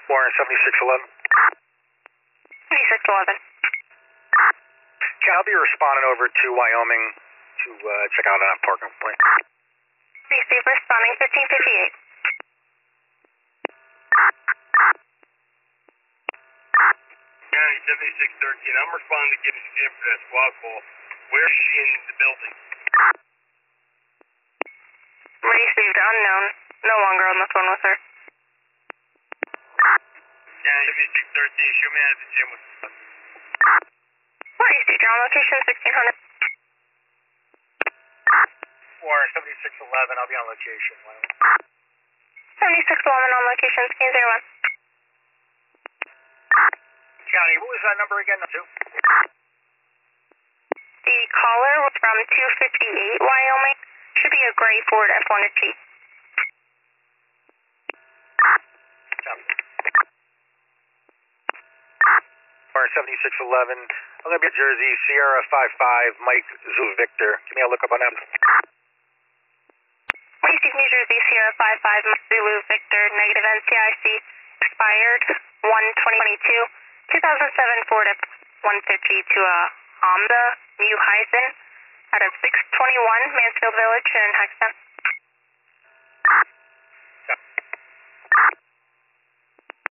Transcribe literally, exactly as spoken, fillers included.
Warren seventy-six eleven. seventy-six eleven. Okay, I'll be responding over to Wyoming to uh, check out on a parking point. Receive responding fifteen fifty-eight. County seventy-six thirteen, I'm responding to getting Jim for that squad call. Where is she in the building? Received unknown. No longer on the phone with her. County seventy-six thirteen, show me out at the gym with us. Received, you're on location sixteen hundred. Warren seventy-six eleven, I'll be on location. seventy-six eleven on location sixteen zero one. County, what was that number again? Two? The caller was from two fifty-eight Wyoming. Should be a gray Ford F one T. Warren seventy-six eleven, I'm going to be at Jersey, Sierra five five, Mike Zulu Victor. Give me a look up on that. Received New Jersey, Sierra five five, Mike Zulu Victor, negative N C I C, expired one twenty twenty-two, two thousand seven Ford F one fifty to a Honda New Hyzen out of six twenty-one Mansfield Village in Hexton.